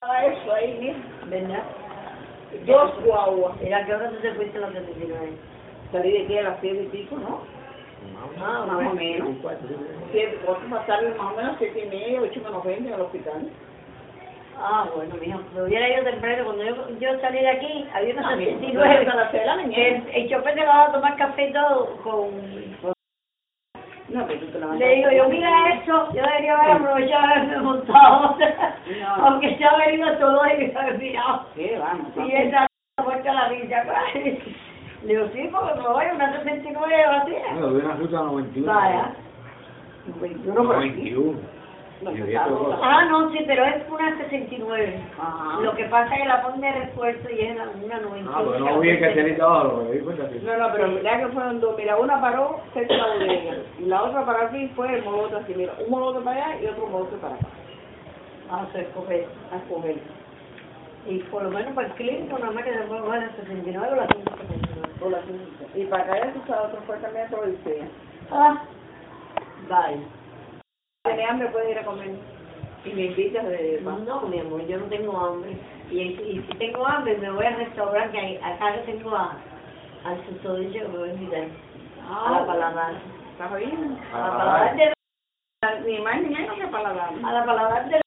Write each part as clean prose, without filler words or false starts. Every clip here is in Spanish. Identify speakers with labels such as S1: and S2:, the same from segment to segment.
S1: A eso ahí, mira.
S2: ¿Verdad?
S1: 2 guaguas.
S2: ¿Y a qué hora tú te fuiste a los 79?
S1: Salí de aquí a las 7 y pico, ¿no?
S2: Ah,
S1: Más o menos. 7, pasar más o menos 7:30, 8 menos 20 al hospital.
S2: Ah, bueno, mijo, me hubiera ido temprano. Cuando yo salí de aquí, había unos
S1: A
S2: 79.
S1: las 6 de la mañana.
S2: El chofer se va a tomar café y todo con...
S1: No, pero tú te la vas a
S2: Le digo yo, mira eso, yo debería haber aprovechado de haberme montado.
S1: No.
S2: Aunque se ha venido solo y me había mirado.
S1: ¿Qué? Vamos.
S2: Y esa puerta a la risa. Le digo, sí, porque me voy a una 69 así.
S3: No, de una ruta 91.
S2: Vaya. 21 por aquí.
S3: 91.
S1: No,
S3: Y
S1: no,
S3: había
S1: no,
S3: todo.
S1: no.
S2: Ah, no, sí, pero es una 69.
S1: Ajá.
S2: Lo que pasa es que la pone de refuerzo y es una 91.
S3: Ah, pues no vi el cartelito ahora, me di cuenta que...
S1: No, pero mira que fueron dos. Mira, una paró cerca de la bodega y la otra para aquí fue el molote así. Mira, un molote para allá y otro molote para acá.
S2: Vamos a escoger.
S1: A escoger.
S2: Y por lo menos para el clínico, nada más que se puede coger la 69 o la 179.
S1: Por la cinta. Y para acá ya tú sabes, otro fue también a provincia.
S2: Ah, vaya.
S1: Tienes hambre, puedes ir a comer. Y me invitas de pan.
S2: No, mi amor, yo no tengo hambre. Y si tengo hambre, me voy al restaurante, que acá yo tengo al susodicho que me voy a invitar. A la paladar.
S1: ¿Estás bien?
S2: A la paladar de
S1: Ni más ni menos que paladar.
S2: a la paladar de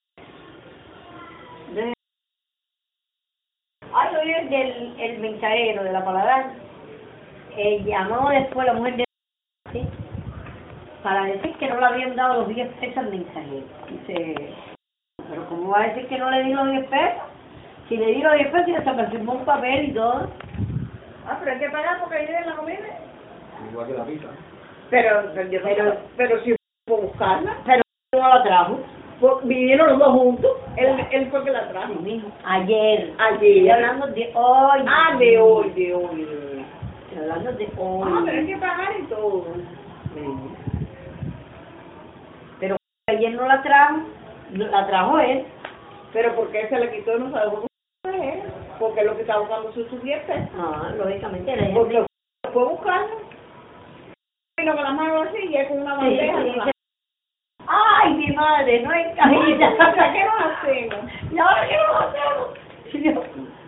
S2: Ay, hoy el mensajero de la paladar llamó después la mujer de ¿sí? Para decir que no le habían dado los 10 pesos al mensajero. Dice, pero ¿cómo va a decir que no le di los 10 pesos? Si le di los 10 pesos, ya se firmó un papel y todo.
S1: Ah, pero hay que pagar porque ayuda en la comida.
S3: Igual que la pizza.
S1: Pero si fue a buscarla,
S2: Pero no la trajo.
S1: vinieron los dos juntos. Él fue que la trajo.
S2: Sí, mijo. Ayer.
S1: Ayer.
S2: Estoy hablando de hoy.
S1: Ah, de hoy.
S2: Estoy hablando de hoy.
S1: Ah, pero hay que pagar y todo.
S2: Pero ayer no la trajo, la trajo él.
S1: Pero ¿por qué se le quitó? No sabemos por qué. Porque lo que está buscando son sus 10 pesos.
S2: No, lógicamente la
S1: Porque fue a buscarla. Vino con las manos así y él con una bandeja.
S2: Sí, sí. Ay, mi madre, no hay cajita.
S1: ¿Qué nos hacemos?
S2: ¿Y ahora qué nos hacemos?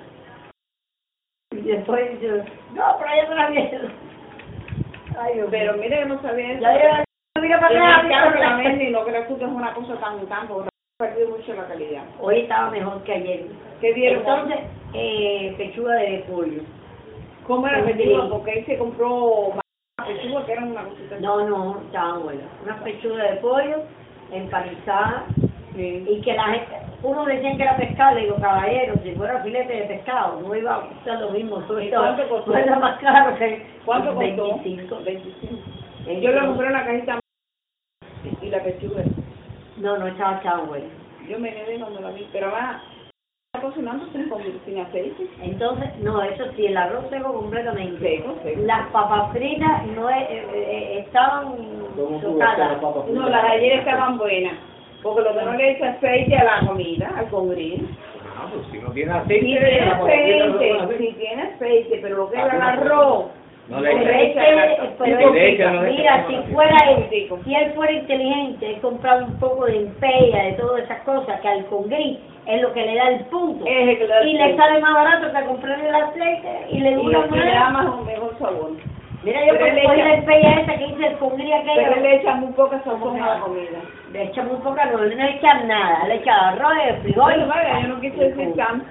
S2: Y después yo, no, pero ella no la vieron. Ay, Dios
S1: Pero
S2: mío.
S1: mire que no sabía eso.
S2: Ya mira para
S1: Y
S2: allá.
S1: el carro la vende y no crees tú que es una cosa tan porque ha perdido mucho la calidad.
S2: Hoy estaba mejor que ayer.
S1: ¿Qué dieron?
S2: Entonces, pechuga de pollo.
S1: ¿Cómo era
S2: Sí.
S1: pechuga? Porque él se compró más pechuga que era una cosita.
S2: No, estaban buenas. Una pechuga de pollo empanizada.
S1: Sí.
S2: Y que la gente, uno decía que era pescado, le digo, caballero, si fuera filete de pescado, no iba a costar lo mismo.
S1: ¿Y cuánto costó?
S2: Era más caro que...
S1: ¿Cuánto costó?
S2: 25.
S1: 25. Yo le compré una cajita y la pechuga.
S2: No, estaba bueno.
S1: Yo me quedé cuando la vi, pero va cocinando sin aceite.
S2: Entonces, no, eso sí, el arroz seco completamente.
S1: Seco.
S2: Las papas fritas no estaban
S3: ¿Cómo pudo hacer las papas fritas?
S1: No, las de ayer estaban buenas. Porque lo que no le echa aceite a la comida, al congrir.
S3: Ah, pues si no tiene
S1: Si
S3: aceite...
S1: tiene
S3: la papita no
S1: aceite,
S3: tiene aceite.
S1: si tiene aceite, pero lo que era el
S3: Ah,
S1: arroz.
S3: No
S2: Pero
S3: le
S2: es
S3: echa.
S2: que- pero
S3: Sí,
S2: es-
S3: le echa, no le
S2: mira,
S3: echa.
S2: si fuera si él fuera inteligente, él compraba un poco de empeña, de todas esas cosas, que al congrí es lo que le da el punto.
S1: Es el que le da el
S2: Y le
S1: punto.
S2: sale más barato que comprar el aceite y le
S1: Y
S2: dura
S1: le da
S2: más.
S1: más o mejor sabor.
S2: Mira, yo
S1: Pero él le
S2: cogí
S1: echa-
S2: la empeña esa que hice el congrí
S1: Pero él
S2: aquello.
S1: le echa muy poca sazón a la comida.
S2: Le echa muy poca, no le echa nada, le echa arroz, frijol.
S1: Oye, vaya, yo no quise decir tanto.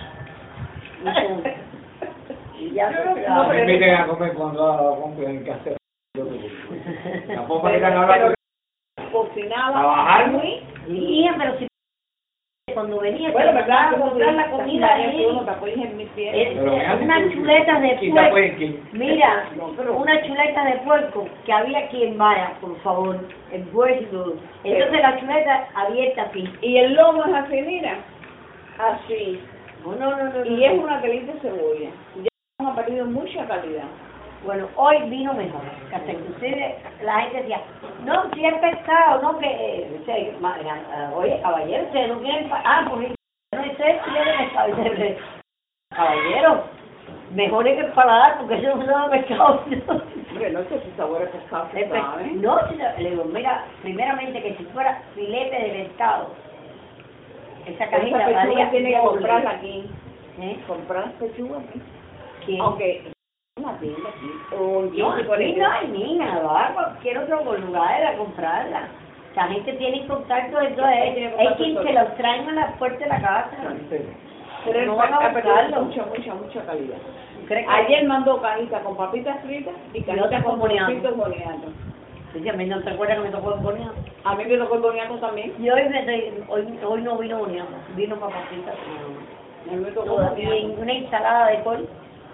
S2: Y ya
S1: Yo no-
S2: se
S1: no,
S3: No me
S1: pero-
S3: inviten a comer cuando compren en casa. La popa
S1: Pero-
S3: que están hablando.
S1: Cocinaba
S3: ¿Trabajar?
S1: muy.
S2: Hija, pero si cuando venía,
S1: Bueno,
S2: se
S1: ¿verdad?
S2: mandaba a comprar la comida ahí.
S1: Uno te apoyas en mis pies.
S2: Unas chuletas de
S3: Quita
S2: puerco.
S3: pues, que...
S2: Mira, unas chuletas de puerco que había quien vaya, por favor, el puerco. Entonces la chuleta abierta así.
S1: Y el lomo es así, mira. Así.
S2: No.
S1: Y es una delicia de cebolla. Ya ha perdido mucha calidad.
S2: Bueno, hoy vino mejor. Hasta inclusive la gente decía, no, si es pescado, no que... oye, caballero, ustedes no quieren... pues no sé si es de pescado. Dice, caballero, mejor es que el paladar, porque eso no es de pescado.
S1: Hombre, no sé si sabor es pescado, ¿sabes?
S2: No, le digo, mira, primeramente que si fuera filete de pescado, Esa
S1: Esa
S2: cajita
S1: pechuga
S2: valía
S1: tiene que
S2: doble.
S1: comprarla aquí.
S2: ¿Eh?
S1: Comprar pechuga aquí.
S2: ¿Quién?
S1: Aunque una tienda aquí. O en
S2: No,
S1: Quincy, por
S2: aquí
S1: ejemplo.
S2: no hay niña, lo hago a cualquier otro lugar a comprarla. La gente tiene contacto, entonces
S1: Tiene
S2: hay
S1: contacto
S2: quien
S1: todo.
S2: se los traen a la puerta de la casa.
S1: Pero
S2: no van a buscarlo.
S1: mucha calidad.
S2: ¿Crees que-
S1: Ayer mandó cajita con papitas fritas y cajita
S2: otras
S1: con
S2: con boniato.
S1: trocitos boniato.
S2: Sí, a mí no te acuerdas que me tocó el boniato.
S1: A mí me tocó el boniato también.
S2: Y hoy no vino boniato, vino papacitas.
S1: A mí me tocó
S2: Y
S1: boniato.
S2: una ensalada de col,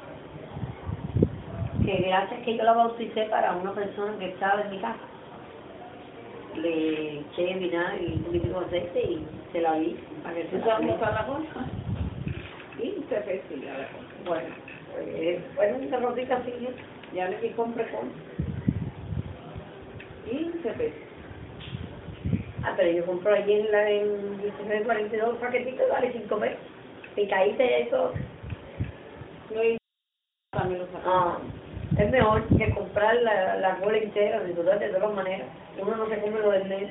S2: que gracias que yo la bauticé para una persona que estaba en mi casa. Le eché vinagre y un poquitico de aceite y se la vi para que se
S1: ¿Tú
S2: la
S1: sabes cómo
S2: comiera.
S1: está la cosa? 15 pesos ya la cosa.
S2: Bueno, bueno, esa rosita así, ¿eh?
S1: Ya le que compre con 15 pesos.
S2: Ah, pero yo compro allí en 1942 paquetitos, vale 5 pesos. Picadita y eso.
S1: No hay también lo sacan.
S2: Ah, es mejor que comprar la cola entera, de todas maneras. Uno no se come lo del medio.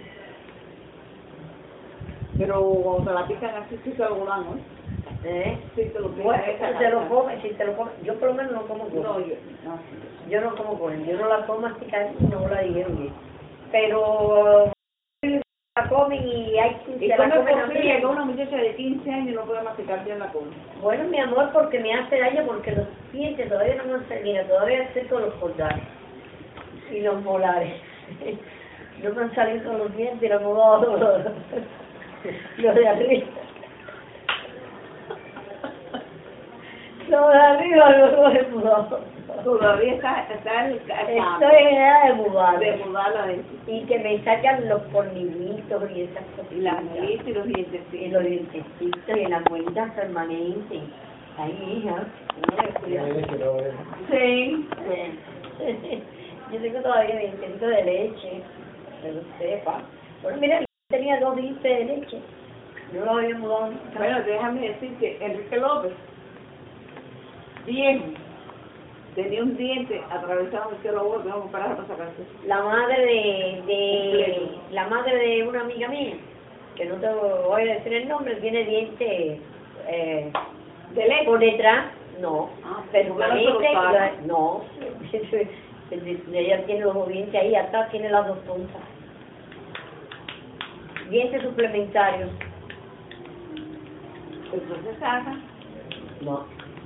S1: Pero cuando te la pican así, sí se lo dan, ¿no? Sí, te lo pican.
S2: Bueno,
S1: esa
S2: si te lo
S1: cajita.
S2: comes, si te lo comes. Yo por lo menos no como cola.
S1: No, no.
S2: Yo no como cola. Yo no la puedo masticar y no la digiero bien. Pero la comen y hay quien
S1: ¿Y
S2: se
S1: cómo
S2: la
S1: es
S2: comen
S1: posible
S2: también.
S1: que una muchacha de 15 años no pueda masticar bien la cola?
S2: Bueno, mi amor, porque me hace daño, porque los dientes todavía no me han salido, todavía seco los cordales y los molares. No me han salido todos los dientes, los molares, los de arriba. Los de arriba los he mudado.
S1: Todavía está
S2: Estoy en edad de mudar.
S1: de mudarla de
S2: Y que me sacan los pornillitos y esas cosas.
S1: y las muelitas y los dientes.
S2: Y los dientecitos y las muelitas permanentes. Ay, hija, no me cuidado.
S1: Sí.
S2: Yo tengo todavía dientecitos de leche, que lo sepa. Bueno, mira, yo tenía 2 dientes de leche. No los había mudado nunca.
S1: Bueno, déjame decir que Enrique López, viejo, tenía un diente atravesado en el cielo, tengo que parar para sacarse.
S2: La madre de una amiga mía, que no te voy a decir el nombre, tiene dientes
S1: ¿De leche?
S2: por detrás, no,
S1: Ah,
S2: permanente,
S1: pero no se lo saca.
S2: no, ella tiene los 2 dientes ahí, atrás tiene las 2 puntas. Dientes suplementarios.
S1: Entonces se saca.
S2: No.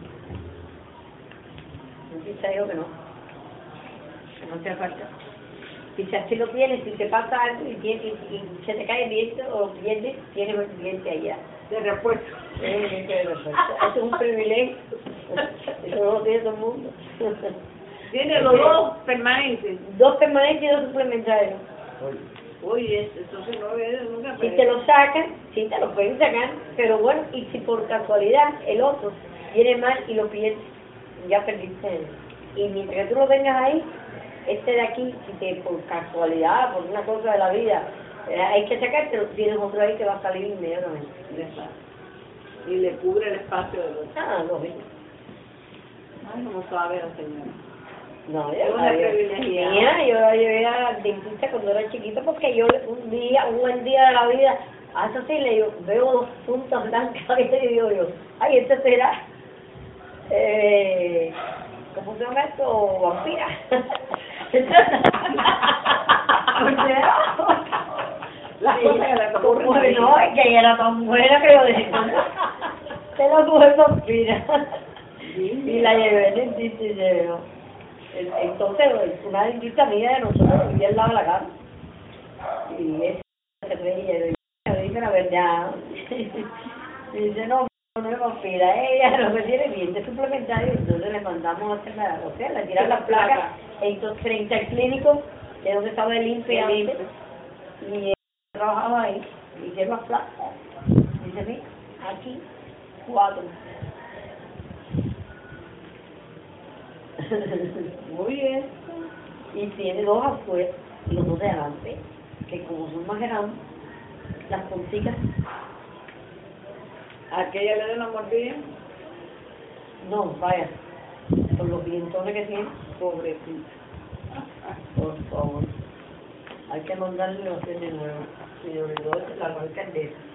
S2: Quizá digo que no. Que no te falta. Quizás si lo tienes, si te pasa algo y se te cae el diente o lo pierdes, tienes el diente allá.
S1: De repuesto.
S2: Eso es un privilegio. Eso no lo tiene todo el mundo.
S1: Tiene los 2 permanentes.
S2: 2 permanentes y 2 suplementarios.
S1: Oye, entonces no ve nunca.
S2: Si te lo sacan, sí te lo pueden sacar, pero bueno, y si por casualidad el otro viene mal y lo pierdes, ya perdiste. Y mientras que tú lo tengas ahí, este de aquí, si te por casualidad, por una cosa de la vida, hay que sacártelo, tienes otro ahí que va a salir inmediatamente.
S1: Y le cubre el espacio del otro.
S2: Ah, no, ¿ves?
S1: Ay, no sabe la señora.
S2: No,
S1: Es una privilegiada.
S2: Mira, yo la llevé al dentista cuando era chiquita porque yo un buen día de la vida, a eso sí le digo, veo 2 puntas blancas y digo yo, ay, este será, ¿cómo se llama esto? Vampira.
S1: La cosa que la tocó
S2: no, es que ella era tan buena que yo decía, te la mujer vampira. Y la llevé al dentista y se veo. Entonces, una dentista amiga de nosotros vivía al lado de la casa. Y esa se reía y me dice la verdad. Y dice, no es vampira, ella lo que tiene dientes suplementarios. Entonces le mandamos a hacer le tiran las placas. Entonces, frente al clínico, de donde estaba el limpio antes, y él trabajaba ahí, y hice las placas. Dice, mira, aquí, 4.
S1: Muy bien.
S2: Y tiene 2 afuera y los 2 de adelante, que como son más grandes, las punticas,
S1: Aquella le da una mordida.
S2: no, vaya, con los dientones que tiene,
S1: Pobrecita.
S2: por favor, hay que mandarle los de nuevo, y sobre todo la alcaldesa.